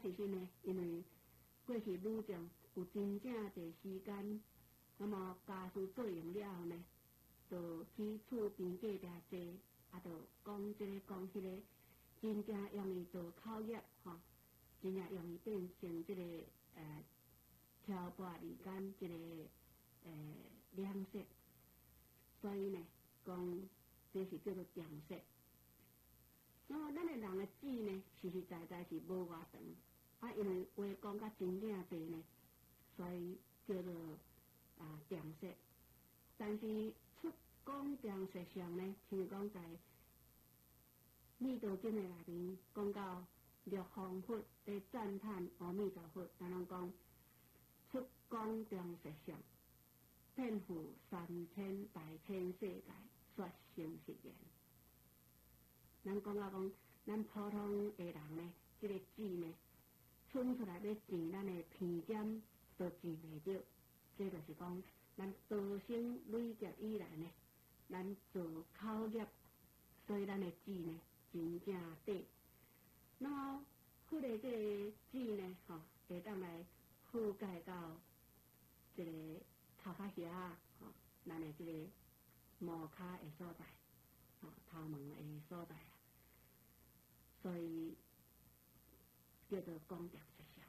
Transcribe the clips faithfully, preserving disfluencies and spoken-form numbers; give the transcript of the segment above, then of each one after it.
其实呢，因为过去女众有真正侪时间，那么家事做完了后呢，就去厝边过嗲坐，啊，就讲这个讲迄个，真正容易做口业吼，真正容易变成这个呃挑拨离间这个呃两色，所以呢，讲这是叫做两色。那么咱的人的指呢，实实在在是无偌长，啊，因为话讲甲真正侪呢，所以叫做啊两色。但是出讲两色上呢，像讲在《弥陀经》的内面讲到六方佛在赞叹阿弥陀佛，咱拢讲出讲两色上，遍覆三千大千世界，说成实言。咱讲啊讲，咱普通的人呢，这个字呢，伸出来要治咱的鼻尖，都治袂着。这就是讲，咱道生累劫以来呢，咱做口业，所以咱的字呢，真正短。那么，佛的这个字呢，吼、哦，会当来覆盖到这个头壳遐啊，吼、哦，咱的这个毛骹的所在。哦，头毛的所在啊，所以叫做讲点实相。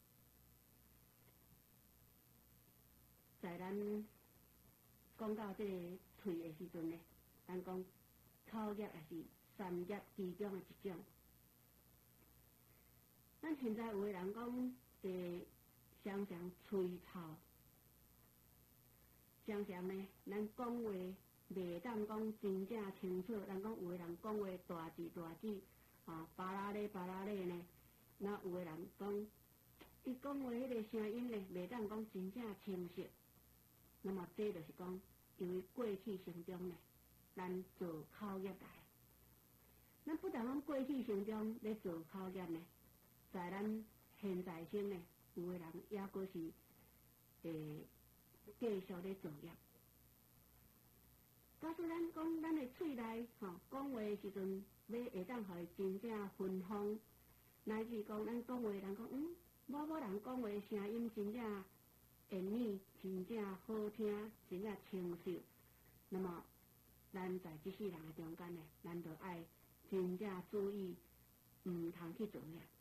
在咱讲到这个喙的时阵呢，咱讲口业也是三业其中的一种。咱现在有的人讲，诶，常常喙臭，常常呢，咱讲话。袂当讲真正清楚，咱讲有的人讲话大字大字，啊，巴拉咧巴拉咧呢，那有的人讲，伊讲话迄个声音呢，袂当讲真正清晰。那么这就是讲，因为过去生中呢，咱做口业来，咱不但讲过去生中咧做口业呢，在咱现在生呢，有的人也阁是诶继续咧做业。假使咱讲咱的喙内吼讲话的时阵，要会当互伊真正芬芳，乃至讲咱讲话人讲，嗯，某某人讲话的声音真正言语真正好听，真正清秀。那么，咱在这世人的中间呢，咱就爱真正注意，唔通去做业。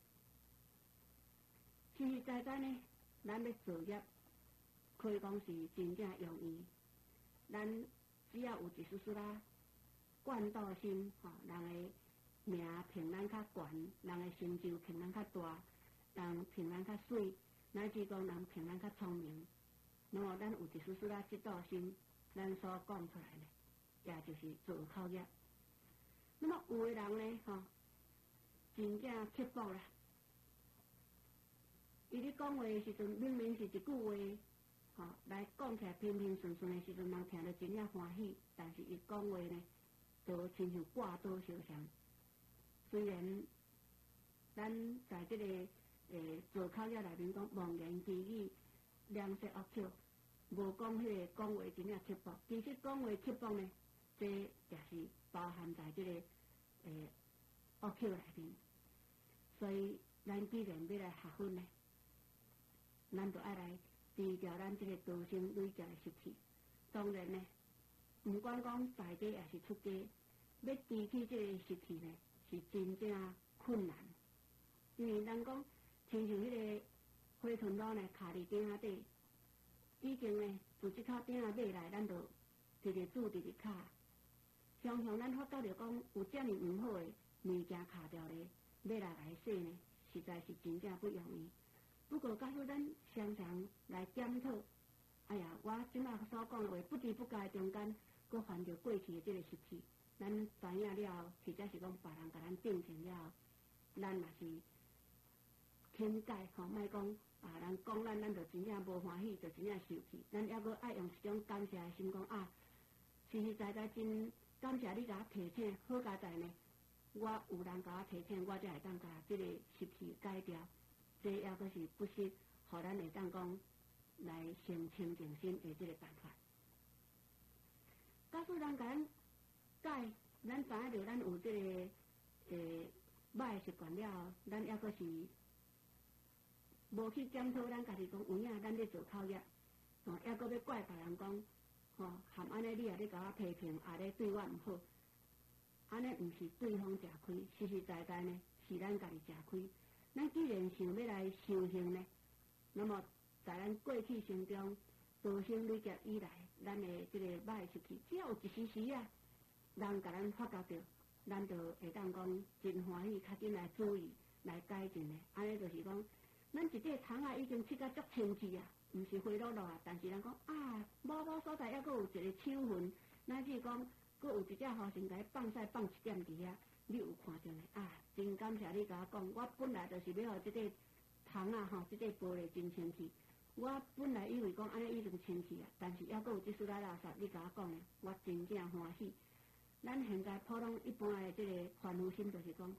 实实在在呢，咱要做业，可以讲是真正容易，咱。只要有一丝丝啦，惯道心，吼、哦，人的名评咱较悬，人的成就评咱较大，人评咱较水，乃至讲人评咱较聪明。那么咱有一丝丝啦，这道心，咱所讲出来呢，也就是做口业。那么有的人呢，吼、哦，真正刻薄啦，伊咧讲话的时阵，明明是一句话。吼、哦，来讲起来平平顺顺的时阵，人听得真正欢喜。但是伊讲话呢，都亲像挂刀相像。虽然咱在这个诶做口业内面讲妄言绮语、两舌恶口，无讲迄个讲话真正刻薄。其实讲话刻薄呢，这也是包含在这个诶恶口内面。所以咱既然要来学佛呢，咱就爱来。除掉咱这个道生累劫的习气，当然呢，不管讲在家也是出家，要除去这个习气呢，是真正困难。因为咱讲，亲像迄个花豚肉呢，卡伫顶仔底，已经呢，自即口顶仔买来，咱就直直煮直直卡。常常咱发觉着讲，有遮尔唔好的物件卡掉咧，买来来洗呢，实在是真正不容易。不过，假使咱常常来检讨，哎呀，我即摆所讲的话，不知不觉中间，佫犯着过去的这个习气，咱知影了后，或者是讲别人甲咱定情了后，咱也是肯改吼，莫讲啊，人讲咱，咱就真正无欢喜，就真正受气。咱抑佫爱用一种感谢的心，讲啊，实实在在真感谢你甲我提醒，好佳在呢，我有人甲我提醒，我才会当甲这个习气改掉。这也阁是不惜，互咱会当讲来成清净心的这个办法。假使人甲咱改，咱知影着咱有这个诶歹习惯了后，咱也阁是无去检讨咱家己讲有影，咱咧做口业，吼，抑搁要怪别人讲，吼，含安尼你也咧甲我批评，也咧对我毋好，安尼毋是对方食亏，实实在在呢是咱家己食亏。咱既然想要来修行呢，那么在咱过去生中，道生累劫以来，咱的即个歹习气，只要有一时时啊，人甲咱发觉到，咱就会当讲真欢喜，较紧来注意来改进的。安尼就是讲，咱一块虫啊已经切甲足清气啊，毋是灰落落啊，但是人讲啊，某某所在抑阁有一个手痕，乃至讲阁有一只好生甲放屎放一点伫遐，你有看到呢？啊，真感谢你甲我讲，我本来就是要互即个虫啊吼，即个玻璃真清气。我本来以为讲安尼已经清气啊，但是抑阁有即丝仔垃圾，你甲我讲的，我真正欢喜。咱现在普通一般的即个凡夫心就是讲，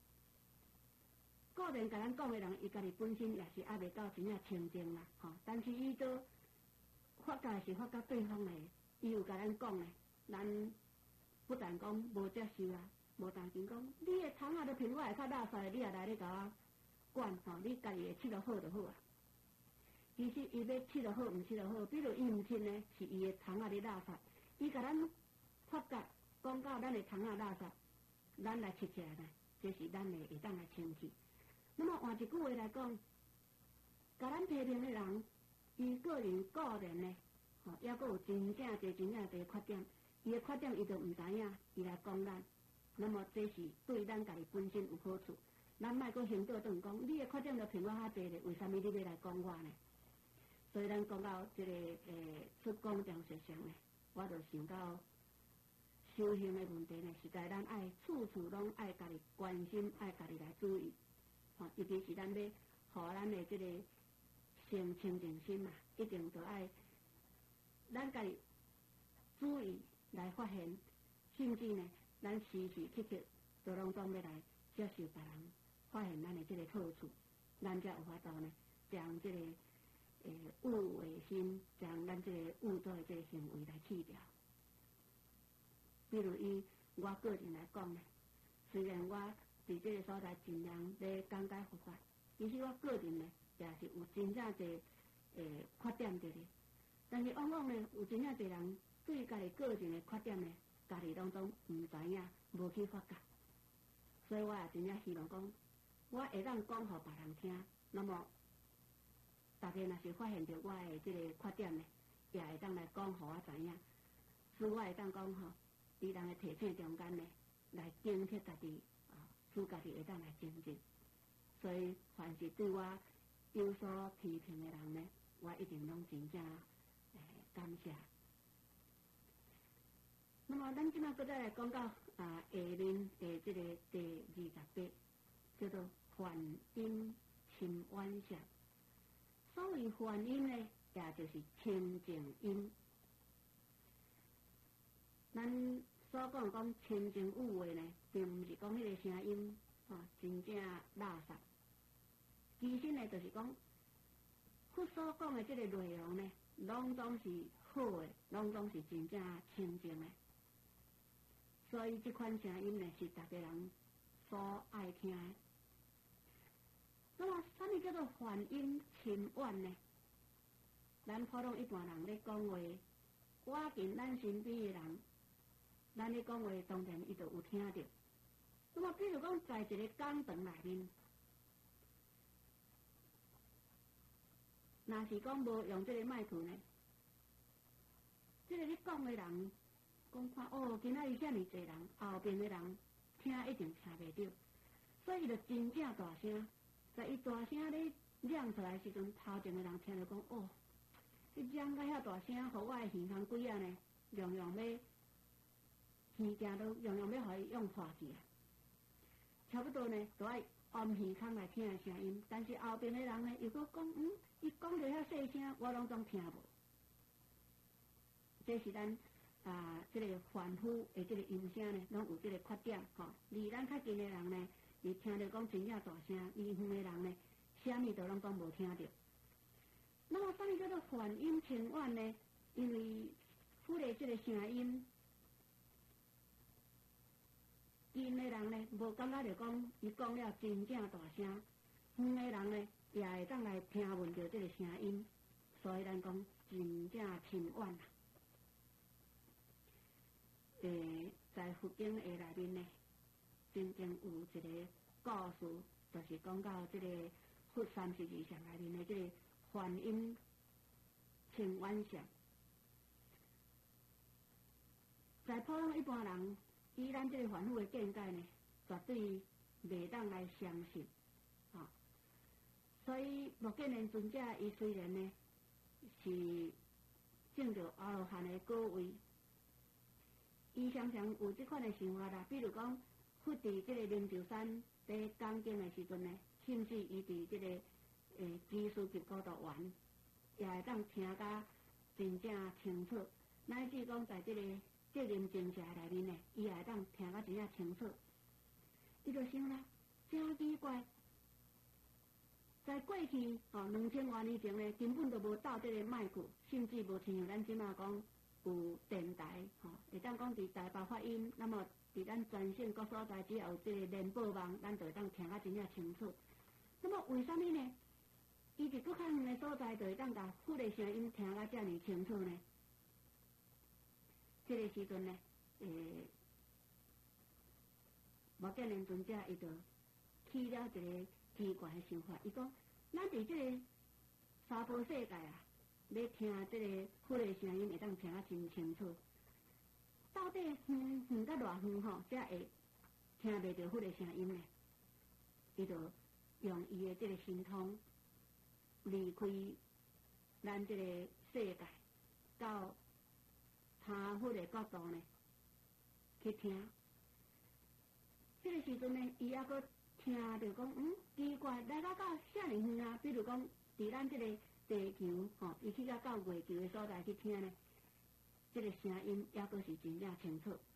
个人甲咱讲的人，伊家己本身也是还袂到真正清净啦，吼。但是伊都发觉是发觉对方的，伊有甲咱讲的，咱不但讲无接受啊，无当真讲，你的虫啊都评我会较垃圾，你也来咧甲我管吼，你家己会饲落好就好啊。其实伊要饲落好，毋饲落好，比如伊毋亲呢，是伊的虫仔咧垃圾，伊甲咱发觉讲到咱的虫仔垃圾，咱来切起来呢，这是咱的会当来清气。那么换一句话来讲，甲咱批评的人，伊个人个人呢，吼，抑阁有真正侪真正侪缺点，伊的缺点伊就毋知影，伊来讲咱，那么这是对咱家己本身有好处。咱莫阁行倒转讲，你的缺点都评我较侪咧，为虾米你要来讲我呢？所以咱讲到即、这个诶出讲讲实相呢，我就想到修行的问题呢，实在咱爱处处拢爱家己关心，爱家己来注意，吼，尤其是咱要互咱的即个生清净心嘛，一定都爱咱家己注意来发现，甚至呢，咱时时刻刻都拢总要来接受别人发现咱的即个好处，咱才有法度呢，将即、这个。诶，恶为心，将咱这个恶作的这个行为来去掉。比如以我个人来讲呢，虽然我伫这个所在尽量咧讲解佛法，其实我个人呢也是有真正侪诶缺点伫咧。但是往往呢，有真正侪人对家己个人的缺点呢，家己当中毋知影，无去发觉。所以我也真正希望讲，我会当讲互别人听，那么。大家若是发现到我的即个缺点呢，也会当来讲，互我知影。使我会当讲吼，伫人的提醒中间呢，来警惕家己啊，使家己会当来精进。所以，凡是对我有所批评的人呢，我一定拢真正诶感谢。那么，咱即摆搁再来讲到啊下面的即个第二十八，叫做梵音深婉相。所谓梵音呢，也就是清净音。咱所讲讲清净有为呢，并毋是讲迄个声音啊，真正垃圾。其实呢，就是讲，佛所讲的这个内容呢，拢总是好的，拢总是真正清净的。所以这款声音呢，是大家人所爱听的。那么，什么叫做梵音深婉呢？咱普通一般人咧讲话，我近咱身边的人，咱咧讲话当然伊就有听到。那么，比如讲，在一个讲堂内面，若是讲无用这个麦克呢，这个咧讲的人，讲看哦，今仔日遮尔济人，后边的人听一定听袂到，所以伊就真正大声。在伊大声咧亮出来时阵，头前的人听着讲，哦，你亮到遐大声，互我的耳孔鬼啊呢，样样要耳镜都样样要互伊用破去啊。差不多呢，都爱按耳孔来听的声音，但是后边的人呢，又搁讲，嗯，伊讲着遐细声，我拢总听无。这是咱啊，这个凡夫的这个音声呢，拢有这个缺点吼。离咱较近的人呢。伊听着讲真正大声，离远的人呢，啥物都拢讲无听着。那么，什么叫做梵音深婉呢？因为佛的这个声音，近的人呢，无感觉着讲伊讲了真正大声；远的人呢， 也会当来听闻到这个声音，所以咱讲真正深远啦。诶，在佛经的内面呢，真正有一个故事，就是讲到这个佛三十二相内面的这个梵音千万相。在普通一般人，以咱这个凡夫的见解呢，绝对袂当来相信，啊，所以目犍连尊者伊虽然呢是证到阿罗汉的果位，伊常常有这款的想法啦，比如讲，佛伫这个灵鷲山在讲经的时阵呢，甚至伊伫这个诶基础级高度玩，也会当听甲真正清楚，乃至讲在这个戒nghiêm经社内面呢，伊也会当听甲真正清楚。伊就想啦，真奇怪，在过去哦两千多年前呢，根本都无到这个麦克，甚至无像像咱即马讲有电台，吼、哦，会当讲伫台北发音，那么伫咱全省各所在，只要有这个联播网，咱就会当听甲真正清楚。那么为什么呢？伊伫搁较远的所在，就会当甲佛的声音听甲遮尔清楚呢？这个时阵呢，诶、欸，目犍连尊者伊就起了一个奇怪的想法，伊讲，咱伫这个娑婆世界啊，要听这个佛的声音会当听啊真清楚，到底远远甲偌远吼，才会听袂到佛的声音呢？伊就用伊的这个神通离开咱这个世界，到他佛的角度呢去听。这个时阵呢，伊还阁听着讲，嗯，奇怪，来到到遐尔远啊，比如讲，伫咱这个地球，吼、哦，伊去到到月球的所在去听呢，这个声音还阁是真正清楚。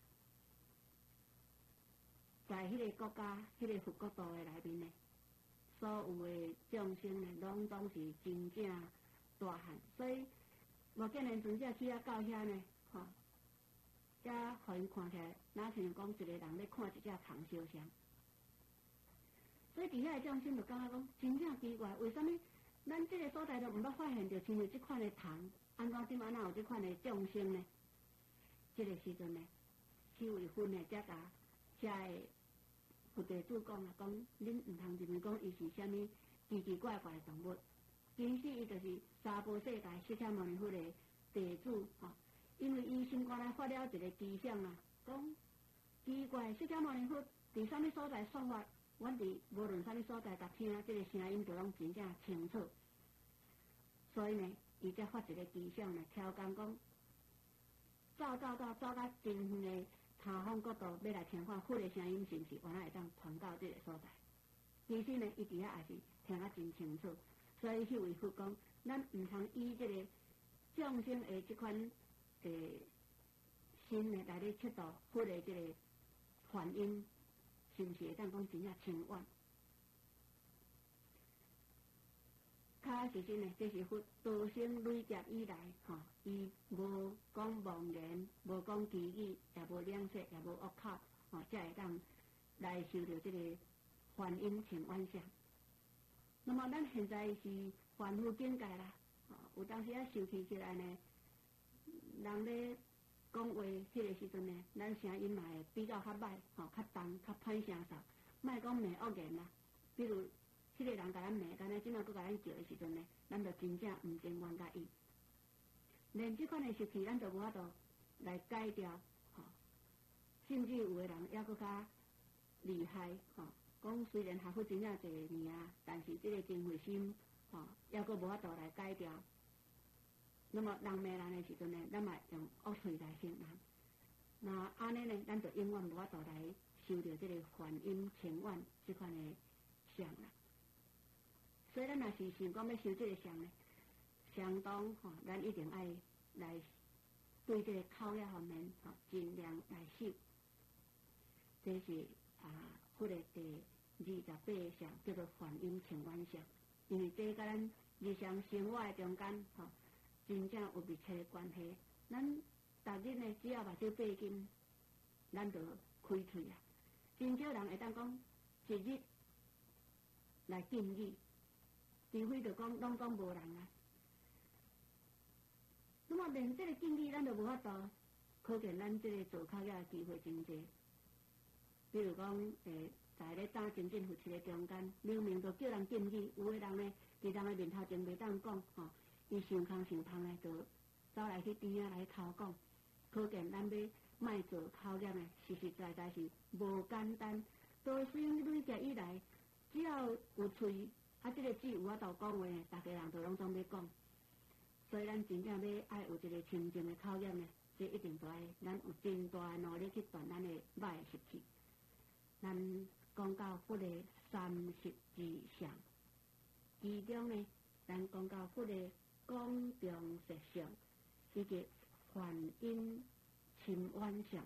在迄个国家、迄、那个佛国度的内面呢，所有的众生呢，拢总是真正大汉，所以目犍连尊者去啊到遐呢，吼、哦。才互因看起来，哪像讲一个人咧看一只唐烧香，所以伫遐个众生就感觉讲真正奇怪，为什么咱这个所在都毋捌发现到亲像这款的唐，安怎点啊哪有这款的众生呢？这个时阵呢，去为分的才甲遮个佛地主讲啊，讲恁毋通认为讲伊是啥物奇奇怪怪的动物，其实伊就是娑婆世界释迦牟尼佛的地主吼。哦，因为伊心肝内发了一个奇想啊，讲奇怪，释迦牟尼佛伫啥物所在说法，阮伫无论啥物所在，甲听这个声音就拢真正清楚。所以呢，伊才发一个奇想呢，挑工讲，走走走走到真远的他方角度，要来听看佛的声音是毋是原来会当传到这个所在。其实呢，伊伫遐也是听啊真清楚，所以迄位佛讲，咱毋通以这个众生的这款。诶，心呢来咧测度佛的这个梵音，是毋是会当讲真正清远？确实真呢，这是佛多生累劫以来，吼、哦，伊无讲妄言，无讲绮语，也无两舌，也无恶口，吼、哦，才会当来受到这个梵音清远相。那么咱现在是凡夫境界啦，哦，有当时啊受气起来呢。人咧讲话迄个时阵呢，咱声音嘛会比较较歹，吼、较重、较歹声嗽，莫讲骂恶言啦。比如，迄个人甲咱骂，敢若即马佫甲咱叫的时阵呢，咱就真正毋情愿甲伊。连即款的习气，咱就无法度来改掉，吼、哦。甚至有个人还佫较厉害，吼、哦。讲虽然学佛真正侪年啊，但是即个真慧心，吼、哦，还佫无法度来改掉。那么人骂人的时阵呢，咱嘛用恶嘴来形容。那安尼呢，咱就永远无法度来受到这个梵音清远这款的相啦。所以咱若是想讲要修这个相呢，相当吼、哦，咱一定爱来对这个口业方面吼、哦，尽量来修。这是啊，佛的第二十八相叫做梵音清远相，因为这甲咱日常生活的中间吼。哦，真正有密切的关系，咱逐日呢，只要目睭闭紧，咱就开喙啊。真少人会当讲一日来禁语， 除非着讲拢讲无人啊。那么连这个经济咱都无法度，可见咱这个做考验机会真济。比如讲，诶，在咧打行政扶持的中间，明明都叫人禁语，有个人呢，伫人的面头前袂当讲，吼、哦，伊想空想空的，就走来去边仔来偷讲。可见咱要卖做考验的，实实在在是无简单。都虽然累积以来，只要有喙，啊，这个嘴有法度讲话，大家人都拢总要讲。所以咱真正要爱有一个清净的考验呢，这一定都爱咱有真大的努力去断咱的歹习气。咱讲到佛的三十之相，其中呢，咱讲到佛的广中实相，以及梵音深远相。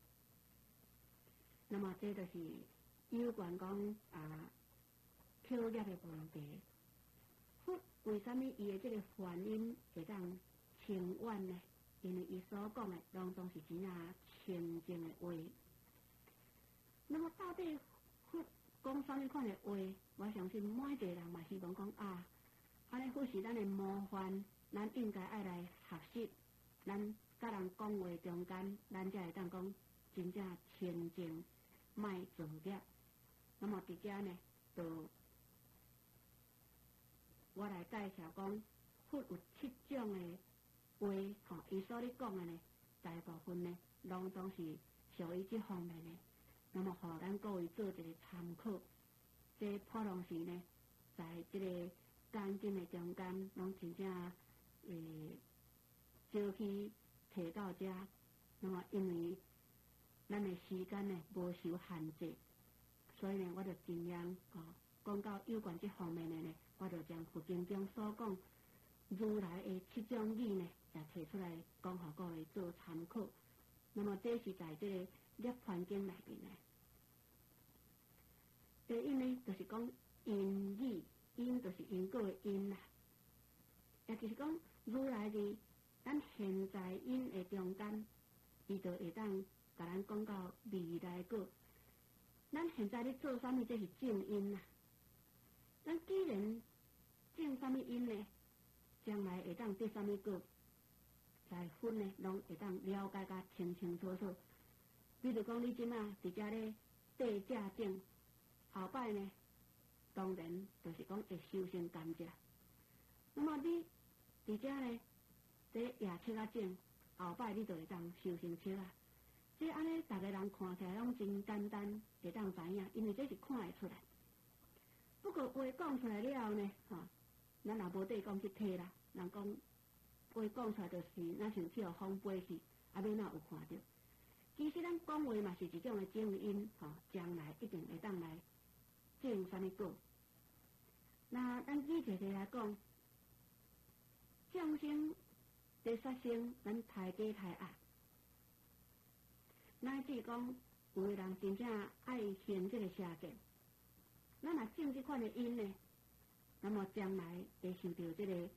那么这就是有关讲啊口业的问题。佛为什么伊的这个梵音会当深远呢？因为伊所讲的拢总是真啊清净的话。那么到底佛讲什么款的话？我相信每一个人嘛希望讲啊，安尼佛是咱的模范，咱应该爱来学习。咱甲人讲话中间，咱才会当讲真正清净，卖造业。那么伫遮呢，就我来介绍讲，佛有七种的话，吼，伊所咧讲的呢，大部分呢，拢总是属于这方面的。那么，互咱各位做一个参考。这普通时呢，在这个讲经的中间，拢真正诶，少去提到遮。那么，因为咱的时间呢无受限制，所以呢，我就尽量哦讲到有关这方面的呢，我就将佛经中所讲如来的七种语呢，也提出来讲，互各位做参考。那么，这是在这个涅槃经内面呢。第一呢，就是讲因语，因就是因果的因啦，也就是讲如来的咱现在因的中间，伊就会当甲咱讲到未来果。咱现在咧做啥物，这是正因啦。咱既然种啥物因呢，将来会当得啥物果，在佛呢，拢会当了解甲清清楚楚。比如讲，你即马伫遮咧地价种。后摆呢，当然就是讲会修成甘蔗。那么你伫遮呢，这野切啊种，后摆你就会当修成切啊。这安尼，大家人看起来拢真简单，会当知影，因为这是看会出来。不过话讲出来了后呢，吼、哦，咱也无地讲去体啦。人讲话讲出来就是，咱像去互风飞去，啊，免哪有看到。其实咱讲话嘛是一种的正因，吼、哦，将来一定会当来。种啥物果？那咱举一个来讲，众生第杀生，咱太假太恶。乃至讲有个人真正爱行这个邪见，咱若种这款的因呢，那么将来会受到这个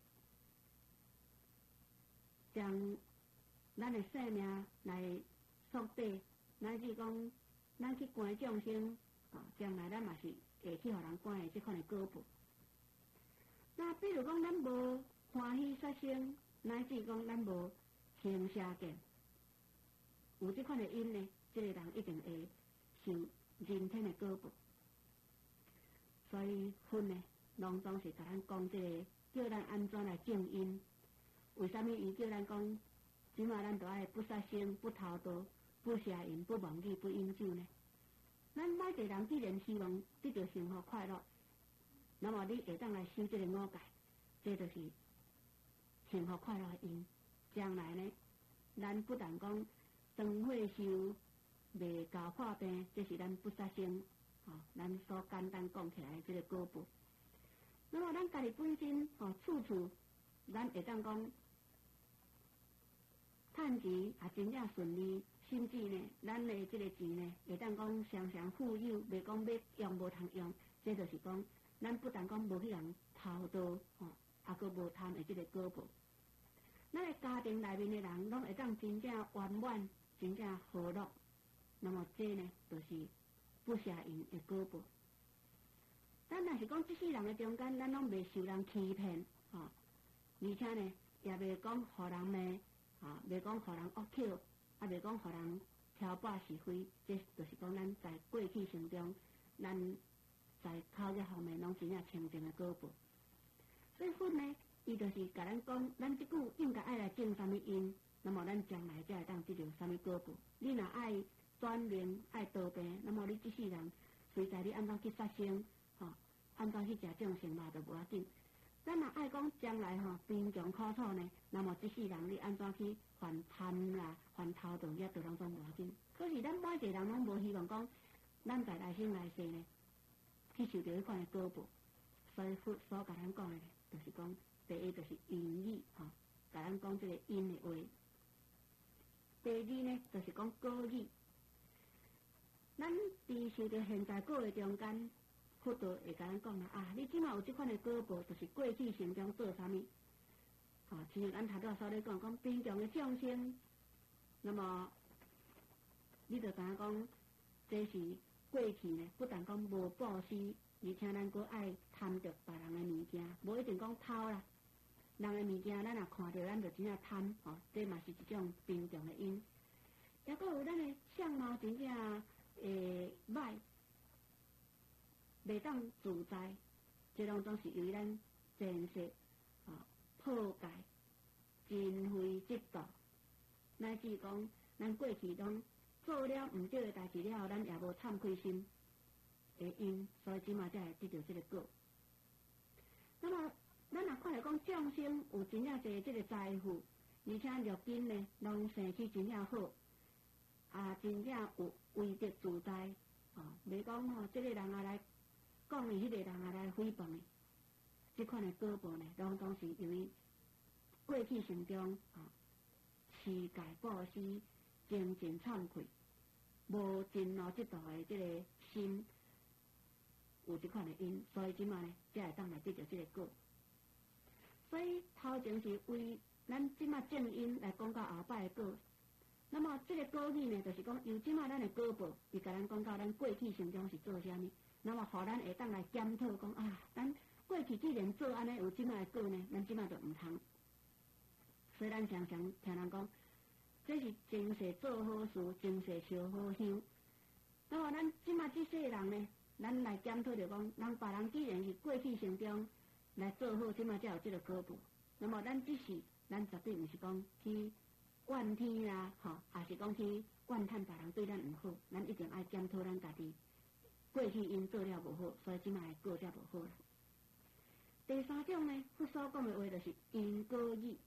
将咱的生命来缩短，乃至讲咱去关众生，哦，将来咱嘛是。会去互人管的这款的果报。那比如讲，咱无欢喜杀生，乃至讲咱无行邪见，有这款的因呢，这个人一定会受人天的果报。所以佛呢，拢总是甲咱讲这个，叫咱安怎来种因。为什么伊叫咱讲，即马咱都爱不杀生、不偷盗、不邪淫、不妄语、不饮酒呢？咱每个人既然希望得到幸福快乐，那么你会当来修这个五戒，这就是幸福快乐的因。将来呢，咱不但讲长岁寿、未搞破病，这是咱不杀生，吼、哦，咱所简单讲起来这个果报。那么咱家己本身，吼、哦，处处咱会当讲趁钱也真正顺利。甚至呢，咱的这个钱呢，会当讲常常富有，袂讲要用无通用，这就是讲，咱不但讲无去人偷盗，吼、哦，也佫无贪的这个果报。咱的家庭内面的人，拢会当真正圆满，真正和乐。那么这呢，就是不邪淫的果报。 咱若是讲即世人诶中间，咱拢袂受人欺骗，吼、哦，而且呢，也袂讲互人骂，啊，袂讲互人恶口，啊，袂讲互人挑拨是非，这就是讲咱在过去生中，咱在口业方面拢真正清净诶果报。所以佛呢，伊就是甲咱讲，咱即句应该爱来种啥物因，那么咱将来才会当得到啥物果报。你若爱转命爱多病，那么你即世人随在你安怎去杀生，吼、哦，安怎去食众生嘛，就无要紧。咱若爱讲将来吼贫穷苦楚呢，那么即世人你安怎去还贪啦、还偷盗业，都拢总无要紧。可是咱每一个人拢无希望讲，咱在来生来世呢，去受到迄款诶果报。所以佛所甲咱讲诶，就是讲第一就是因语，吼、哦，甲咱讲即个因诶话。第二呢，就是讲果语。咱伫受到现在果诶中间，佛就会甲咱讲啦啊，你即马有即款诶果报，就是过去生中做啥物？啊，亲像咱头拄仔所咧讲，讲贫穷诶众生，那么你就知影讲，这是过去呢，不但讲无布施，而且咱阁爱贪着别人诶物件，无一定讲偷啦。人诶物件，咱若看着，咱就真正贪，吼、哦，这嘛是一种贫穷诶因。也阁有咱诶相貌真正诶歹，袂当自在，这拢总是由于咱前世啊破戒、真非嫉妒，乃至讲咱过去拢做了毋对诶代志了后，咱也无忏悔心诶因，所以即马才会得到这个果。那么咱若看来讲众生有真正侪这个财富，而且六根呢拢生起真正好，啊真正有为得自在，哦，袂讲吼，这个人也来讲伊，迄个人也来诽谤伊，这款的果报呢，拢总是由于过去生中啊，持戒布施、精进忏悔、无尽劳嫉妒的这个心，有这款的因，所以即马呢，才会当来得到这个果。所以头前是为咱即马正因来讲到后摆的果。那么这个果语呢，就是讲由即马咱的果报，伊甲咱讲到咱过去生中是做啥物，那么互咱会当来检讨讲啊，咱过去既然做安尼有即马的果呢，咱即马就毋通。所以咱常常听人讲，这是前世做好事，前世烧好香。那么咱即马即世人呢，咱来检讨着讲，人别人既然是过去生中来做好，即马才有这个果报。那么咱即时，咱绝对毋是讲去怨天啦，吼，也是讲去怨叹别人对咱毋好，咱一定爱检讨咱家己过去因做了无好，所以即卖果才无好啦。第三种呢，佛所讲的话就是因果语，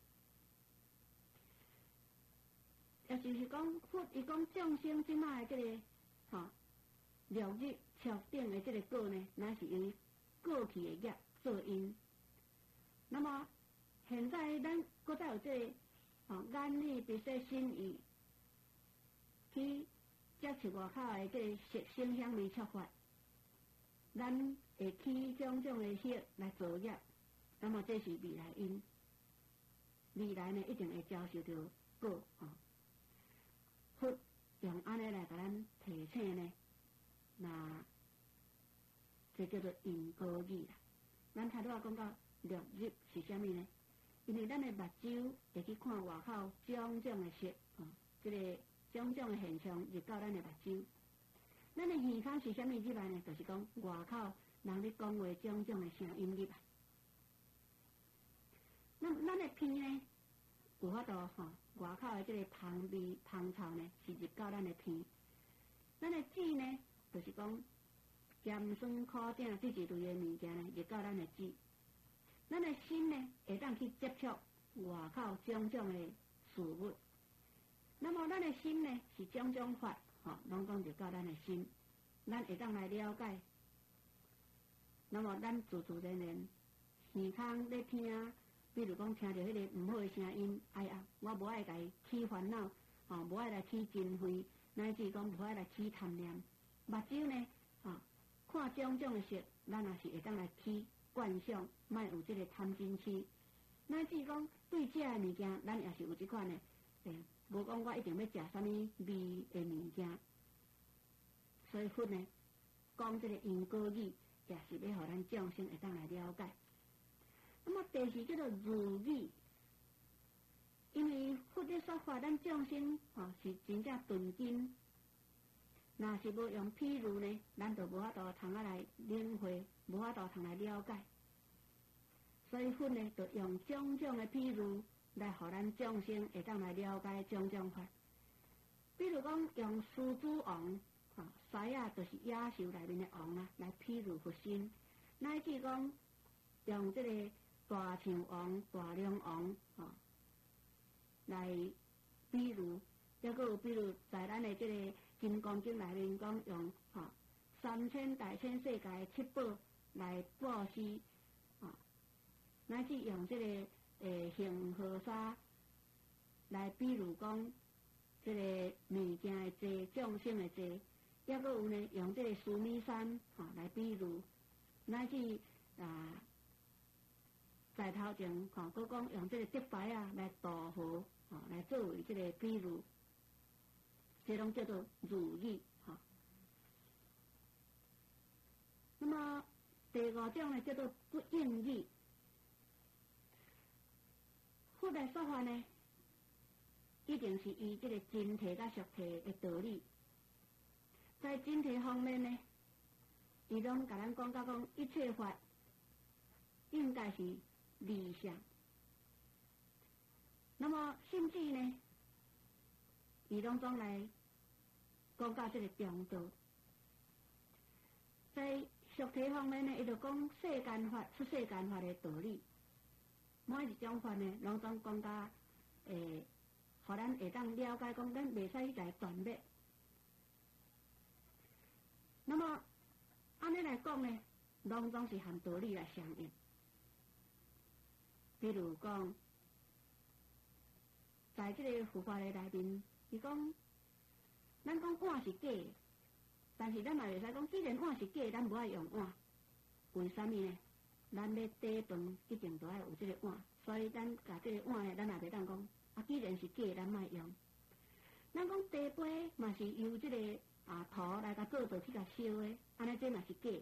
也就是讲佛伊讲众生即卖的这个吼六日确定的这个果呢，乃是由于过去的业做因。那么现在咱搁再有这个哦，眼耳鼻舌身意去接触外口的这个色声香味触法，咱会起种种的色来作业，那么这是未来因，未来呢一定会遭受到果哦。佛用安尼来甲咱提醒呢，那这叫做因果语啦。咱头拄仔讲到六入是啥物呢？因为咱的目睭会去看外口种种的色，哦，这个种种的现象入到咱的目睭。咱的耳孔是啥物入来呢？就是讲外口人咧讲话种种的声音入来。那么咱的鼻呢，有法度吼，外口的这个香味、香臭呢，是入到咱的鼻。咱的舌呢，就是讲咸酸苦汫这一类的物件呢，入到咱的舌。咱的心呢，会当去接触外口种种的事物。那么咱的心呢，是种种法，吼、哦，拢讲入到咱的心，咱会当来了解。那么咱自自然然，耳孔咧听，比如讲听到迄个毋好的声音，哎呀，我无爱来起烦恼，吼、哦，无爱来起嗔恚，乃至讲无爱来起贪念。目睭呢，吼、哦，看种种的色，咱也是会当来起观想，莫有这个贪嗔痴，乃至讲对食的物件，咱也是有这款的，诶，无讲我一定要食啥物味的物件。所以佛呢，讲这个因果语， 也是要互咱众生会当来了解。那么第四叫做如语，因为佛咧说法，咱众生吼、哦、是真正纯金，若是无用譬如呢，咱就无法度通啊来领会，无法度通来了解。所以佛呢，就用种种的譬如来互咱众生会当来了解种种法。比如讲，用狮子王，吼、哦，狮啊，就是野兽内面的王啊，来譬如佛身；乃至讲用这个大象王、大龙王，吼、哦，来比如，还佫有比如在咱的这个《金刚经》内面讲用吼、哦、三千大千世界七宝来布施，吼、哦，乃至用这个诶恒河沙来比如讲这个物件的济、众生的济，还佫有呢用这个须弥山吼、哦、来比如，乃至啊。在头前，吼，佮讲用这个竹牌啊来渡河，吼，来作为这个比喻，这拢叫做如语，吼。那么第五种呢，叫做不应语。佛来说法呢，一定是以这个真谛甲俗谛的道理。在真谛方面呢，伊拢甲咱讲到讲一切法应该是理想，那么甚至呢，伊拢总来讲到这个中道。在俗谛方面呢，伊就讲世间法出世间法的道理，每一种法呢，拢总讲到诶，互咱会当了解讲，咱袂使来断灭。那么安尼来讲呢，拢总是含道理来相应。比如讲，在这个佛法的内面，伊讲，咱讲碗是假的，但是咱嘛袂使讲，既然碗是假的，咱无爱用碗。为什么呢？咱要底饭，一定都爱有这个碗，所以咱甲这个碗呢，咱也袂当讲，啊，既然是假的，咱莫用。咱讲茶杯嘛是由这个啊土来甲做做去甲烧的，安尼这嘛是假的。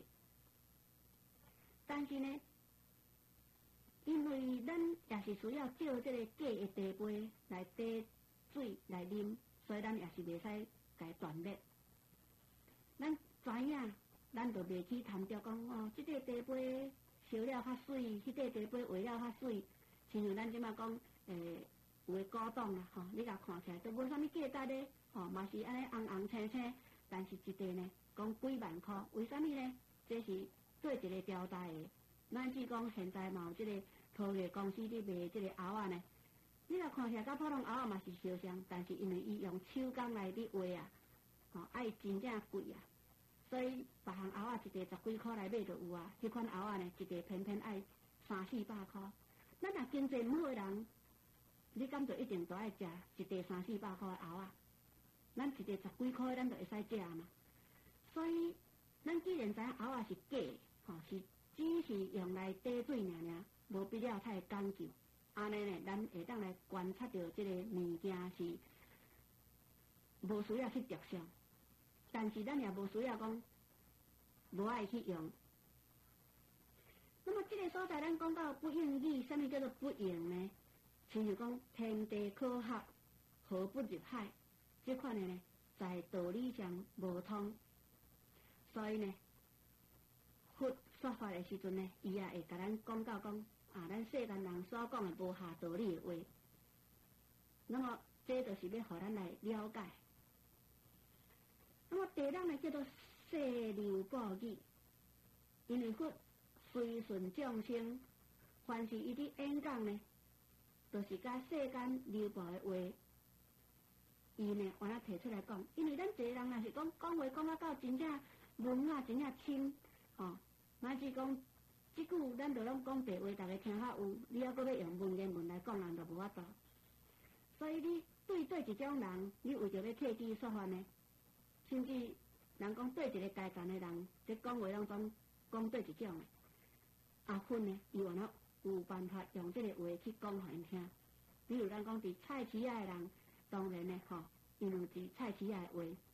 但是呢，因为咱也是需要借这个假的茶杯来底水来啉，所以咱也是袂使甲断灭。咱知影，咱就袂去贪着讲哦，这个茶杯烧了较水，迄个茶杯画了较水，亲像咱即马讲诶，有诶古董啦吼，你甲看起来都无啥物价值咧，吼嘛是安尼红红青青，但是一块呢讲几万箍，为什么呢？这是做一个吊带的。咱只讲现在嘛有即个科技公司咧卖即个袄仔呢，你若看起来甲普通袄仔嘛是相像，但是因为伊用手工来咧画啊，吼爱真正贵啊，所以别项袄仔一块十几箍来买就有啊，迄款袄仔呢一块偏偏爱三四百箍。咱若经济唔好诶人，你敢就一定都爱食一块三四百箍诶袄仔？咱一块十几箍咱就会使食嘛。所以咱既然知影袄仔是假的，吼是。只是用来底水尔尔，无必要太讲究。安尼呢，咱会当来观察到这个物件是无需要去着想，但是咱也无需要讲无爱去用。那么这个所在，咱讲到不应语，什么叫做不应呢？亲像讲天地可合，合不入海，这款的呢，在道理上无通，所以呢，佛说法的时阵呢，伊也会甲咱讲到讲啊，咱世间人所讲的无下道理的话，那么这就是要互咱来了解。那么第二呢，叫做细流报语，因为佛随顺众生，凡是伊伫演讲呢，都、就是甲世间流报的话，伊呢完了提出来讲，因为咱一个人若是讲讲话讲啊到真正文啊真正深，哦。乃至讲，即句咱就拢讲白话，大家听较有，你还阁要用文言文来讲，人就无法度。所以你对对一种人，你为着要客气说法呢，甚至人讲对一个阶层的人，即讲话拢总讲对一种的。啊，分呢，伊原来有办法用这个话去讲互因听。比如咱讲伫菜市仔的人，当然呢，吼，因为伫菜市仔的话，